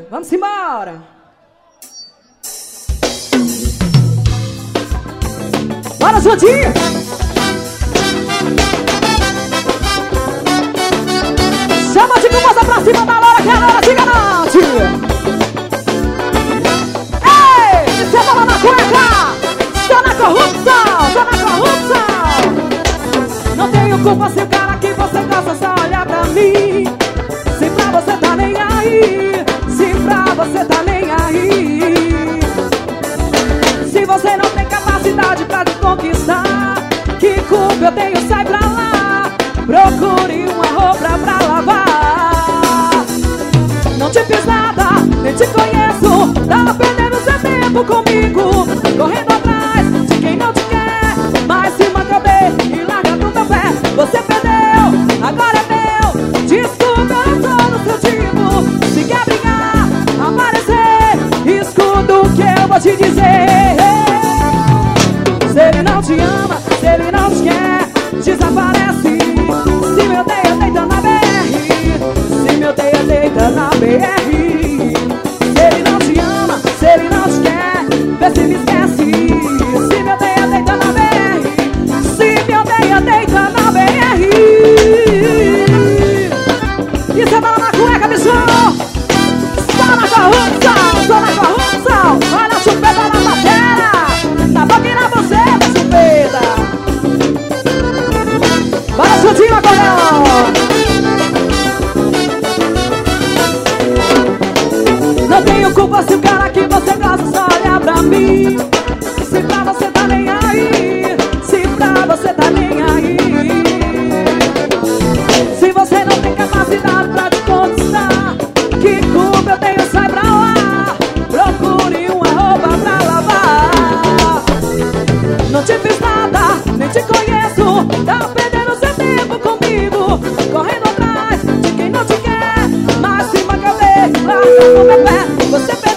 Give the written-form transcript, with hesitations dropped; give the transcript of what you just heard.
Vamos embora. Bora, Jodinho. Chama de moça pra cima da Laura, que a Laura se garante. Ei, você tava na cueca. Tô na corrupção, tô na corrupção. Não tenho culpa se o cara que você gosta só olhar pra mim. Se pra você tá nem aí, se pra você tá nem aí. Se você não tem capacidade pra te conquistar, que culpa eu tenho, sai pra lá. Procure uma roupa pra lavar. Não te fiz nada, nem te conheço. Tá perdendo seu tempo comigo, correndo atrás de quem não te quer. Mas se macabei e larga do meu pé. Você perdeu, agora é meu. Desculpa, eu não sou do seu tipo. Se quer brigar, aparecer, escuta o que eu vou te dizer. Se ele não te ama, se ele não te quer, desaparece. Se me odeia, deita na BR. Se me odeia, deita na BR. Se ele não te ama, se ele não te quer, vê se me esquece. Se me odeia, deita na BR. Se me odeia, deita na BR. E você tá na cueca, bichão. Só na corrupção, só na corrupção. Olha a chupeta na batera. Tá pra virar você da chupeta. Bora, Jodinho, agora. Não tenho culpa se o cara que você gosta só olhar pra mim. Se pra você tá nem aí, se pra você tá nem aí. Se você não tem capacidade pra te conquistar, que culpa eu tenho, sai pra lá. Procure uma roupa pra lavar. Não te fiz nada, nem te conheço. Tá perdendo seu tempo comigo, correndo atrás de quem não te quer. Mas se macabei, larga no meu pé. Você